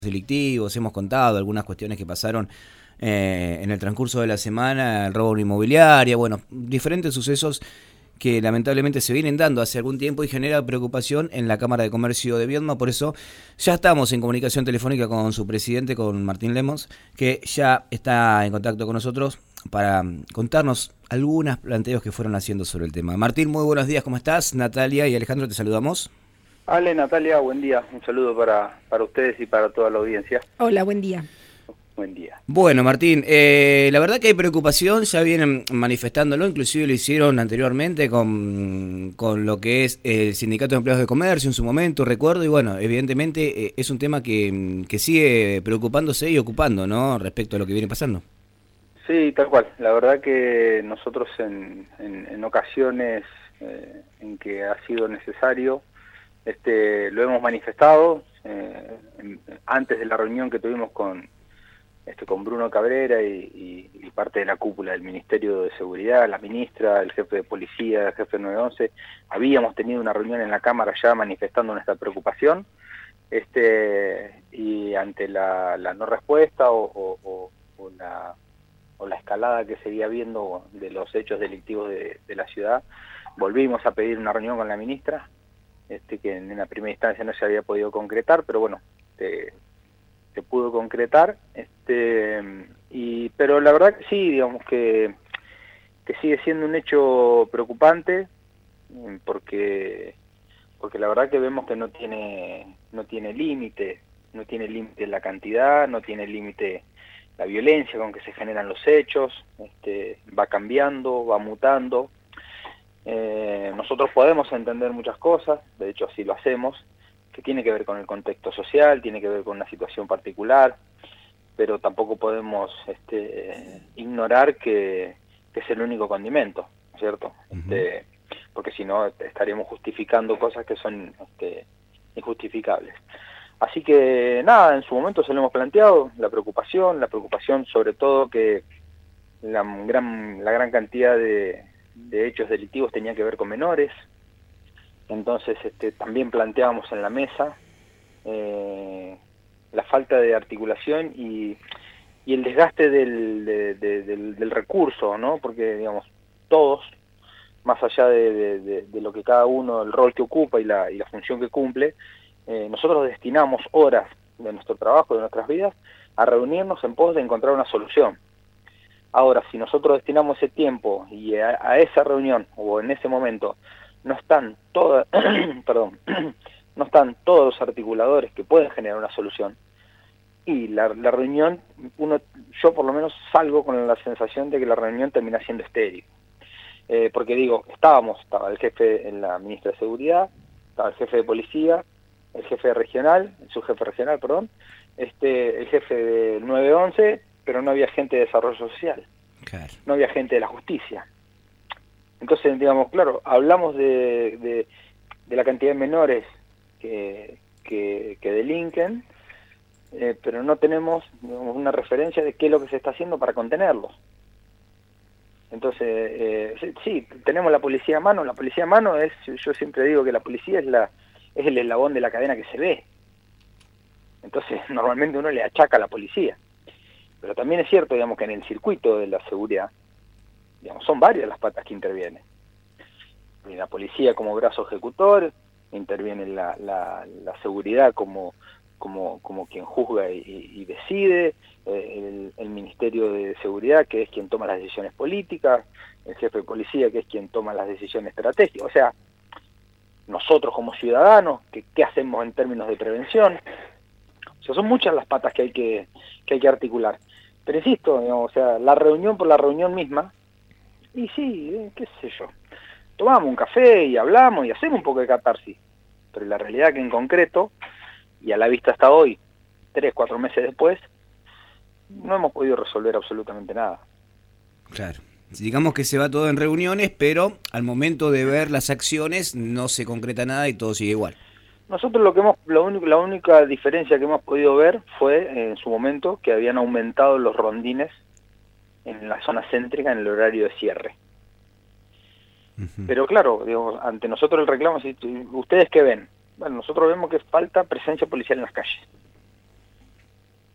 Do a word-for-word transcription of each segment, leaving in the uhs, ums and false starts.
delictivos, hemos contado algunas cuestiones que pasaron eh, en el transcurso de la semana, el robo a una inmobiliaria, bueno, diferentes sucesos que lamentablemente se vienen dando hace algún tiempo y genera preocupación en la Cámara de Comercio de Viedma. Por eso ya estamos en comunicación telefónica con su presidente, con Martín Lemos, que ya está en contacto con nosotros para contarnos algunos planteos que fueron haciendo sobre el tema. Martín, muy buenos días, ¿cómo estás? Natalia y Alejandro, te saludamos. Ale, Natalia, buen día. Un saludo para, para ustedes y para toda la audiencia. Hola, buen día. Buen día. Bueno, Martín, eh, la verdad que hay preocupación, ya vienen manifestándolo, inclusive lo hicieron anteriormente con, con lo que es el Sindicato de Empleados de Comercio en su momento, recuerdo, y bueno, evidentemente eh, es un tema que, que sigue preocupándose y ocupando, ¿no?, respecto a lo que viene pasando. Sí, tal cual. La verdad que nosotros en, en, en ocasiones eh, en que ha sido necesario, este, lo hemos manifestado eh, en, antes de la reunión que tuvimos con este, con Bruno Cabrera y, y, y parte de la cúpula del Ministerio de Seguridad, la ministra, el jefe de policía, el jefe de nueve once. Habíamos tenido una reunión en la Cámara ya manifestando nuestra preocupación, este, y ante la, la no respuesta o, o, o, o la o la escalada que seguía habiendo de los hechos delictivos de, de la ciudad, volvimos a pedir una reunión con la ministra, este, que en la primera instancia no se había podido concretar, pero bueno, se, se pudo concretar, este, y pero la verdad que sí, digamos que, que sigue siendo un hecho preocupante, porque porque la verdad que vemos que no tiene no tiene límite, no tiene límite la cantidad, no tiene límite la violencia con que se generan los hechos, este, va cambiando, va mutando. Eh, nosotros podemos entender muchas cosas, de hecho así lo hacemos, que tiene que ver con el contexto social, tiene que ver con una situación particular, pero tampoco podemos este, ignorar que, que es el único condimento, ¿cierto? Uh-huh. Este, porque si no estaríamos justificando cosas que son este, injustificables. Así que nada, en su momento se lo hemos planteado, la preocupación, la preocupación sobre todo que la gran, la gran cantidad de, de hechos delictivos tenía que ver con menores. Entonces este, también planteábamos en la mesa eh, la falta de articulación y, y el desgaste del, de, de, del, del recurso, ¿no? Porque digamos, todos, más allá de, de, de, de lo que cada uno, el rol que ocupa y la, y la función que cumple, Eh, nosotros destinamos horas de nuestro trabajo, de nuestras vidas, a reunirnos en pos de encontrar una solución. Ahora, si nosotros destinamos ese tiempo y a, a esa reunión o en ese momento no están todas, perdón, no están todos los articuladores que pueden generar una solución, y la, la reunión, uno, yo por lo menos salgo con la sensación de que la reunión termina siendo estéril. Eh, porque digo, estábamos, estaba el jefe, en la ministra de Seguridad, estaba el jefe de policía, el jefe regional, el subjefe regional, perdón, este, el jefe de nueve once, pero no había gente de desarrollo social, claro. No había gente de la justicia. Entonces, digamos, claro, hablamos de, de, de la cantidad de menores que, que, que delinquen, eh, pero no tenemos, digamos, una referencia de qué es lo que se está haciendo para contenerlos. Entonces, eh, sí, tenemos la policía a mano, la policía a mano es, yo siempre digo que la policía es la es el eslabón de la cadena que se ve. Entonces, normalmente uno le achaca a la policía. Pero también es cierto, digamos, que en el circuito de la seguridad, digamos, son varias las patas que intervienen. La policía como brazo ejecutor, interviene la, la, la seguridad como, como, como quien juzga y, y decide, el, el Ministerio de Seguridad, que es quien toma las decisiones políticas, el jefe de policía, que es quien toma las decisiones estratégicas. O sea, nosotros como ciudadanos, que, ¿qué hacemos en términos de prevención? O sea, son muchas las patas que hay que, que, hay que articular. Pero insisto, digamos, o sea, la reunión por la reunión misma, y sí, eh, qué sé yo, tomamos un café y hablamos y hacemos un poco de catarsis. Pero la realidad es que en concreto, y a la vista hasta hoy, tres, cuatro meses después, no hemos podido resolver absolutamente nada. Claro. Digamos que se va todo en reuniones, pero al momento de ver las acciones no se concreta nada y todo sigue igual. Nosotros lo que hemos, lo único, la única diferencia que hemos podido ver fue en su momento que habían aumentado los rondines en la zona céntrica en el horario de cierre. Uh-huh. Pero claro, digo, ante nosotros el reclamo, ¿ustedes qué ven? Bueno, nosotros vemos que falta presencia policial en las calles.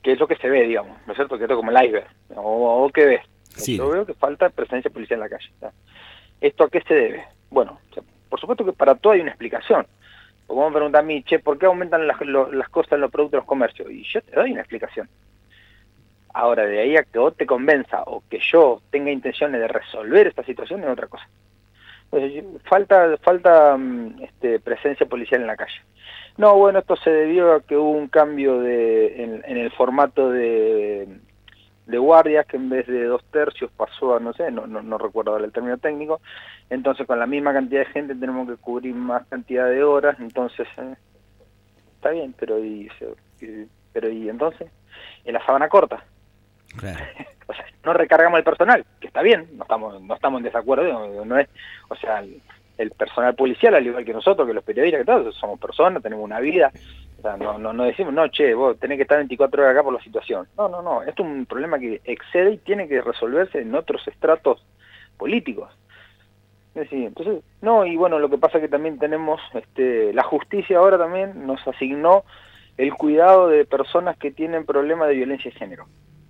que es lo que se ve, digamos, ¿no es cierto? Que esto es como el iceberg, o, o ¿qué ves? Sí. Yo veo que falta presencia policial en la calle. ¿Tá? ¿Esto a qué se debe? Bueno, o sea, por supuesto que para todo hay una explicación. Porque vos me preguntás a mí, che, ¿por qué aumentan las, lo, las cosas en los productos de los comercios? Y yo te doy una explicación. Ahora, de ahí a que vos te convenza o que yo tenga intenciones de resolver esta situación es otra cosa. Entonces, falta falta este, presencia policial en la calle. No, bueno, esto se debió a que hubo un cambio de en, en el formato de, de guardias, que en vez de dos tercios pasó a, no sé, no, no, no recuerdo ahora el término técnico, entonces con la misma cantidad de gente tenemos que cubrir más cantidad de horas, entonces, eh, está bien, pero y, y, pero y entonces, en la sábana corta. Claro. O sea, no recargamos el personal, que está bien, no estamos no estamos en desacuerdo, no, no es, o sea, el, el personal policial, al igual que nosotros, que los periodistas, que todos somos personas, tenemos una vida, o sea, no, no, no decimos, no, che, vos tenés que estar veinticuatro horas acá por la situación. No, no, no, esto es un problema que excede y tiene que resolverse en otros estratos políticos. Es decir, entonces, no, y bueno, lo que pasa es que también tenemos, este, la justicia ahora también nos asignó el cuidado de personas que tienen problemas de violencia de género.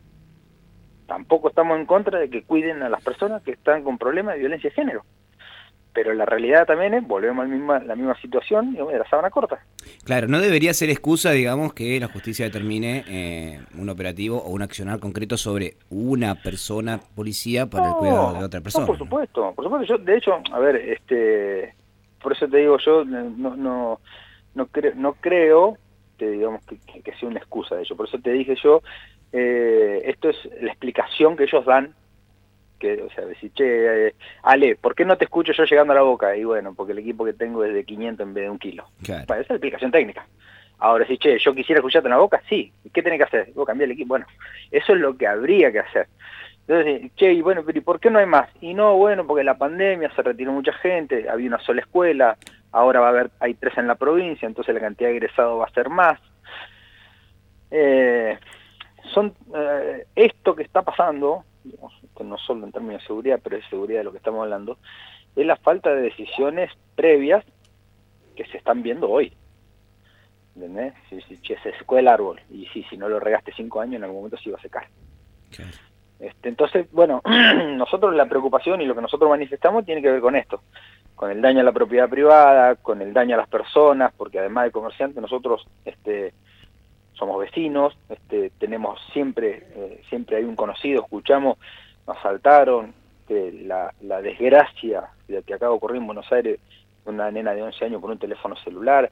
Tampoco estamos en contra de que cuiden a las personas que están con problemas de violencia de género. Pero la realidad también es, volvemos a la misma, la misma situación, digamos, de la sábana corta. Claro, no debería ser excusa, digamos, que la justicia determine eh, un operativo o un accionar concreto sobre una persona policía para no, el cuidado de otra persona. No, por supuesto, ¿no? por supuesto. Yo, de hecho, a ver, este, por eso te digo, yo no no no, creo, no creo que, digamos, que, que, que sea una excusa de ello. Por eso te dije yo, eh, esto es la explicación que ellos dan. Que, o sea, decir, che, eh, Ale, ¿por qué no te escucho yo llegando a la Boca? Y bueno, porque el equipo que tengo es de quinientos en vez de un kilo. Claro. Bueno, esa es la explicación técnica. Ahora, si, che, yo quisiera escucharte en la Boca, sí. ¿Qué tenés que hacer? Vos cambiar el equipo. Bueno, eso es lo que habría que hacer. Entonces, che, y bueno, pero ¿y por qué no hay más? Y no, bueno, porque la pandemia se retiró mucha gente, había una sola escuela, ahora va a haber, hay tres en la provincia, entonces la cantidad de egresados va a ser más. Eh, son eh, esto que está pasando, digamos, no solo en términos de seguridad, pero de seguridad de lo que estamos hablando, es la falta de decisiones previas que se están viendo hoy. ¿Entendés? Si, si, si se secó el árbol, y si, si no lo regaste cinco años, en algún momento se iba a secar. Claro. Este, entonces, bueno, nosotros la preocupación y lo que nosotros manifestamos tiene que ver con esto, con el daño a la propiedad privada, con el daño a las personas, porque además de comerciantes, nosotros este, somos vecinos, este, tenemos siempre, eh, siempre hay un conocido, escuchamos, nos asaltaron, que la, la desgracia de que acaba de ocurrir en Buenos Aires, una nena de once años por un teléfono celular.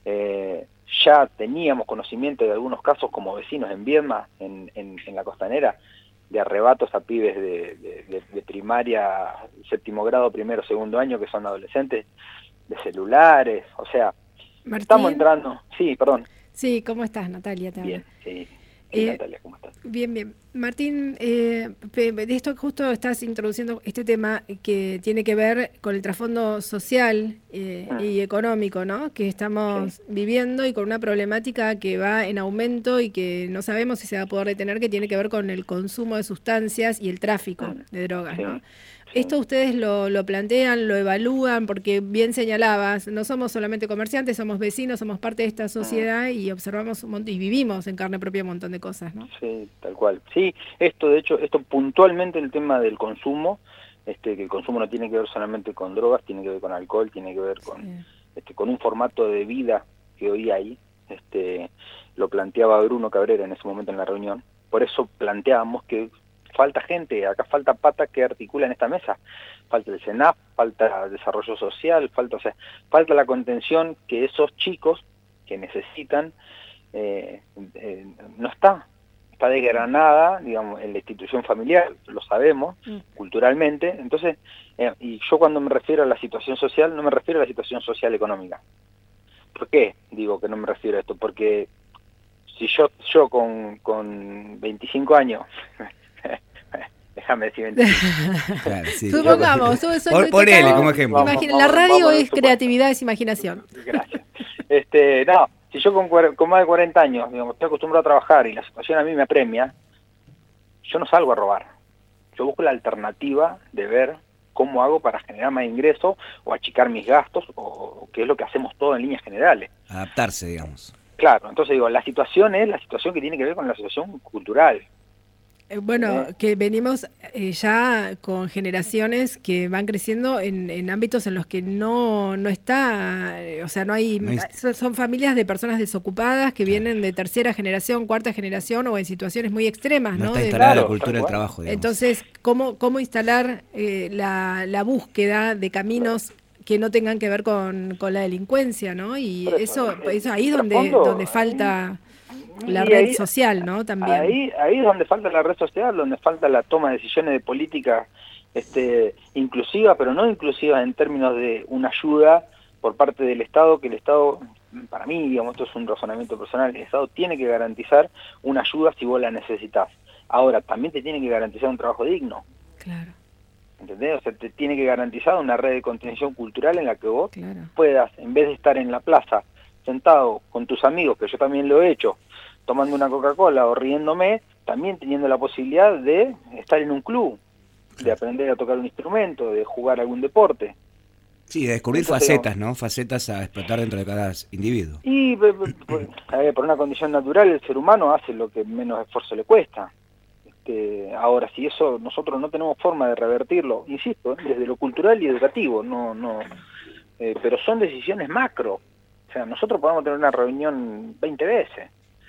Eh, ya teníamos conocimiento de algunos casos como vecinos en Viedma, en, en, en la Costanera, de arrebatos a pibes de, de, de, de primaria, séptimo grado, primero, segundo año, que son adolescentes, de celulares, o sea, Martín. Estamos entrando, sí, perdón. Sí, ¿cómo estás, Natalia? Te bien, sí. Sí, eh, Natalia, ¿cómo estás? Bien, bien. Martín, eh, de esto justo estás introduciendo este tema que tiene que ver con el trasfondo social eh, ah. y económico, ¿no? Que estamos sí. viviendo y con una problemática que va en aumento y que no sabemos si se va a poder detener, que tiene que ver con el consumo de sustancias y el tráfico ah. de drogas, sí. ¿no? Esto ustedes lo, lo plantean, lo evalúan, porque bien señalabas, no somos solamente comerciantes, somos vecinos, somos parte de esta sociedad y observamos un montón, y vivimos en carne propia un montón de cosas, ¿no? Sí, tal cual. Sí, esto de hecho, esto puntualmente el tema del consumo, este, que el consumo no tiene que ver solamente con drogas, tiene que ver con alcohol, tiene que ver con, sí. este, con un formato de vida que hoy hay, este, lo planteaba Bruno Cabrera en ese momento en la reunión, por eso planteábamos que falta gente, acá falta pata que articula en esta mesa, falta el SENAF, falta desarrollo social, falta, o sea, falta la contención que esos chicos que necesitan, eh, eh, no está, está desgranada, digamos, en la institución familiar, lo sabemos, mm. culturalmente, entonces, eh, y yo cuando me refiero a la situación social, no me refiero a la situación social económica. ¿Por qué digo que no me refiero a esto? Porque si yo, yo con, con veinticinco años... Déjame decir claro, sí. Supongamos, eso, Por, ponele como ejemplo. Imagina, la radio vamos, es creatividad, es imaginación. Gracias. Este, no, si yo con, con más de cuarenta años, digamos, estoy acostumbrado a trabajar y la situación a mí me apremia, yo no salgo a robar. Yo busco la alternativa de ver cómo hago para generar más ingresos o achicar mis gastos, o, o qué es lo que hacemos todos en líneas generales. Adaptarse, digamos. claro, entonces digo, la situación es la situación que tiene que ver con la situación cultural. Bueno, que venimos eh, ya con generaciones que van creciendo en, en ámbitos en los que no, no está, eh, o sea, no hay, No hay- son, son familias de personas desocupadas que vienen de tercera generación, cuarta generación o en situaciones muy extremas, No ¿no? está De- instalada la Claro, cultura tal del cual. trabajo, digamos. entonces, ¿cómo, cómo instalar eh, la, la búsqueda de caminos que no tengan que ver con, con la delincuencia, ¿no? Y Por eso, eso, el, eso ahí el es donde, donde trasfondo, falta la y red ahí, social, ¿no? También. ahí, ahí es donde falta la red social, donde falta la toma de decisiones de política este, inclusiva, pero no inclusiva en términos de una ayuda por parte del Estado, que el Estado, para mí, digamos, esto es un razonamiento personal, el Estado tiene que garantizar una ayuda si vos la necesitas. Ahora, también te tiene que garantizar un trabajo digno. Claro. ¿Entendés? O sea, te tiene que garantizar una red de contención cultural en la que vos Claro. puedas, en vez de estar en la plaza, sentado con tus amigos, que yo también lo he hecho, tomando una Coca-Cola o riéndome, también teniendo la posibilidad de estar en un club, de aprender a tocar un instrumento, de jugar algún deporte. Sí, de descubrir Entonces, facetas, ¿no? Facetas a explotar dentro de cada individuo. Y pe- pe- pe- a ver, por una condición natural el ser humano hace lo que menos esfuerzo le cuesta. Este, ahora, si eso nosotros no tenemos forma de revertirlo, insisto, ¿eh? Desde lo cultural y educativo, no, no, eh, pero son decisiones macro. O sea, nosotros podemos tener una reunión veinte veces,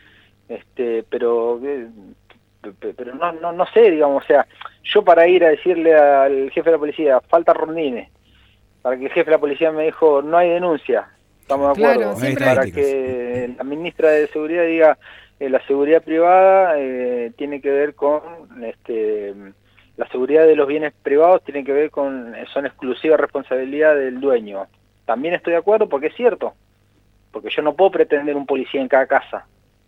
este, pero, eh, pe- pero no, no, no sé, digamos, o sea, yo para ir a decirle al jefe de la policía, falta rondines, para que el jefe de la policía me dijo, no hay denuncia, estamos de Claro, acuerdo, siempre para hay- que la ministra de Seguridad diga, eh, la seguridad privada eh, tiene que ver con, este, la seguridad de los bienes privados tiene que ver con, son exclusiva responsabilidad del dueño. También estoy de acuerdo porque es cierto, porque yo no puedo pretender un policía en cada casa,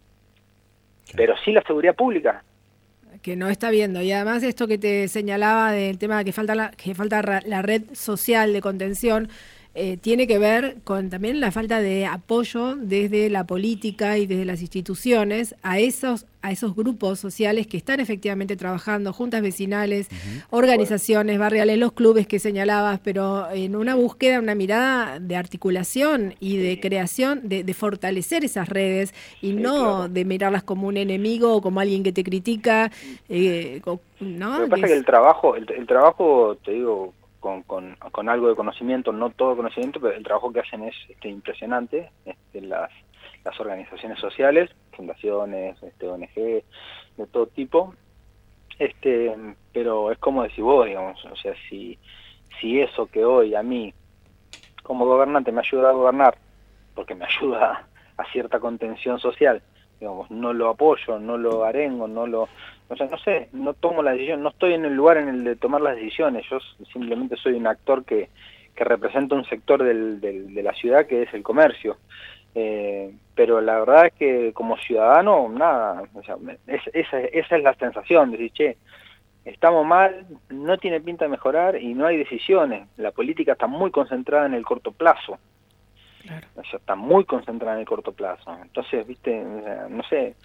pero sí la seguridad pública. Que no está viendo. Y además esto que te señalaba del tema de que falta la, que falta ra- la red social de contención, eh, tiene que ver con también la falta de apoyo desde la política y desde las instituciones a esos, a esos grupos sociales que están efectivamente trabajando, juntas vecinales, uh-huh. organizaciones barriales, los clubes que señalabas, pero en una búsqueda, una mirada de articulación y de creación, de, de fortalecer esas redes y sí, no claro. de mirarlas como un enemigo o como alguien que te critica, eh, ¿no? Lo que pasa es que el trabajo, el, el trabajo, te digo, Con, con, con algo de conocimiento, no todo conocimiento, pero el trabajo que hacen es este, impresionante. Este, las, las organizaciones sociales, fundaciones, este, O N G, de todo tipo, este, pero es como decís vos, digamos, o sea, si, si eso que hoy a mí, como gobernante, me ayuda a gobernar, porque me ayuda a cierta contención social, digamos, no lo apoyo, no lo arengo, no lo... O sea, no sé, no tomo la decisión, no estoy en el lugar en el de tomar las decisiones, yo simplemente soy un actor que, que representa un sector del, del, de la ciudad que es el comercio. Eh, pero la verdad es que como ciudadano, nada, o sea, es, esa, esa es la sensación, de decir, che, estamos mal, no tiene pinta de mejorar y no hay decisiones. La política está muy concentrada en el corto plazo. Claro. O sea, está muy concentrada en el corto plazo. Entonces, viste, no sé...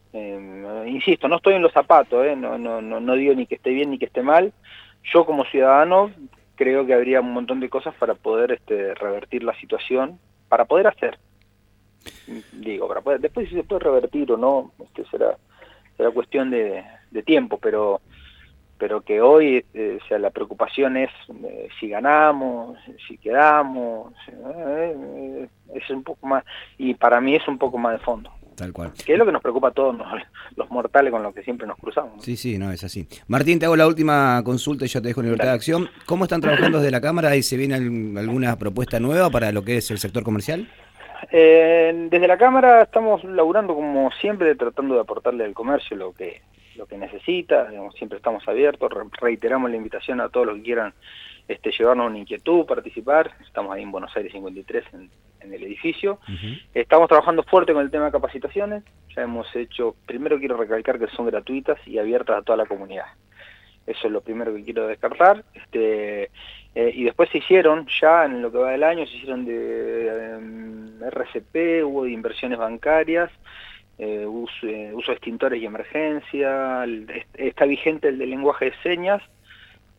Eh, insisto, no estoy en los zapatos, eh, no, no, no, no digo ni que esté bien ni que esté mal. Yo como ciudadano creo que habría un montón de cosas para poder este, revertir la situación, para poder hacer. Digo, para poder, después si se puede revertir o no, este, será, será cuestión de, de tiempo, pero pero que hoy eh, o sea, la preocupación es eh, si ganamos, si quedamos, eh, eh, es un poco más, y para mí es un poco más de fondo. Tal cual. Que es lo que nos preocupa a todos los, los mortales con los que siempre nos cruzamos, ¿no? Sí, sí, no, es así. Martín, te hago la última consulta y ya te dejo en libertad Dale. de acción. ¿Cómo están trabajando desde la Cámara y se viene alguna propuesta nueva para lo que es el sector comercial? Eh, desde la Cámara estamos laburando como siempre, tratando de aportarle al comercio lo que lo que necesita, digamos, siempre estamos abiertos, re reiteramos la invitación a todos los que quieran este, llevarnos una inquietud, participar. Estamos ahí en Buenos Aires cincuenta y tres en, en el edificio. Uh-huh. Estamos trabajando fuerte con el tema de capacitaciones, ya hemos hecho, primero quiero recalcar que son gratuitas y abiertas a toda la comunidad. Eso es lo primero que quiero descartar. Este, eh, y después se hicieron, ya en lo que va del año, se hicieron de eh, R C P, hubo de inversiones bancarias, eh, uso, eh, uso de extintores y emergencia, el, está vigente el de lenguaje de señas,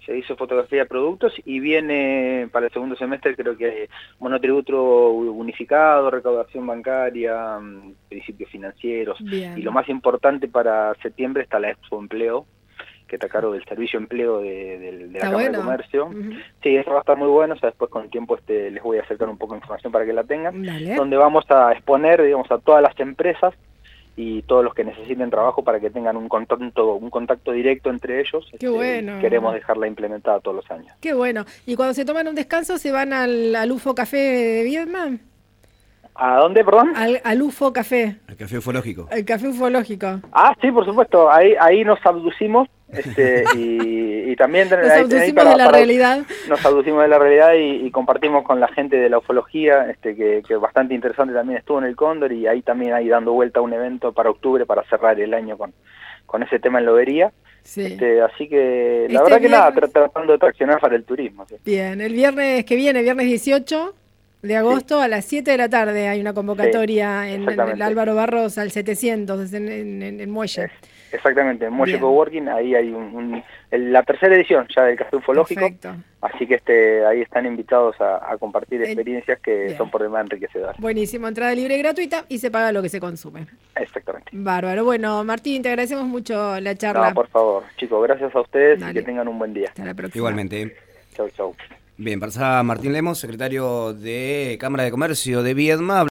se hizo fotografía de productos y viene para el segundo semestre creo que hay monotributo unificado, recaudación bancaria, principios financieros. Bien. Y lo más importante para septiembre está la Expo Empleo, que está a cargo del Servicio Empleo de, de, de la Cámara bueno. de Comercio. Uh-huh. Sí, eso va a estar muy bueno, o sea, después con el tiempo este les voy a acercar un poco de información para que la tengan, Dale. donde vamos a exponer, digamos, a todas las empresas y todos los que necesiten trabajo para que tengan un contacto un contacto directo entre ellos. Qué este, bueno. Queremos dejarla implementada todos los años. Qué bueno. ¿Y cuando se toman un descanso se van al, al U F O Café de Viedma? ¿A dónde, perdón? Al, al U F O Café. El café ufológico. El café ufológico. Ah, sí, por supuesto. Ahí ahí nos abducimos este, y, y también... Nos ahí, abducimos ahí para, de la para, realidad. Nos abducimos de la realidad y, y compartimos con la gente de la ufología, este, que, que bastante interesante también estuvo en el Cóndor, y ahí también ahí dando vuelta a un evento para octubre para cerrar el año con, con ese tema en lobería. Sí. Este, así que la Este verdad que viernes... nada, tra tratando de traccionar para el turismo. ¿Sí? Bien, el viernes que viene, viernes dieciocho de agosto, sí, a las siete de la tarde hay una convocatoria sí, en, en el Álvaro Barros al setecientos, en, en, en el Muelle. Es, exactamente, en Muelle Bien. Coworking, ahí hay un, un, el, la tercera edición ya del Café Ufológico. Perfecto. Así que este ahí están invitados a, a compartir experiencias que Bien. son por demás enriquecedoras. Buenísimo, entrada libre y gratuita y se paga lo que se consume. Exactamente. Bárbaro. Bueno, Martín, te agradecemos mucho la charla. No, por favor, chicos, gracias a ustedes. Dale. Y que tengan un buen día. Hasta la próxima. Igualmente. Chau, chau. Bien, pasaba Martín Lemos, secretario de Cámara de Comercio de Viedma.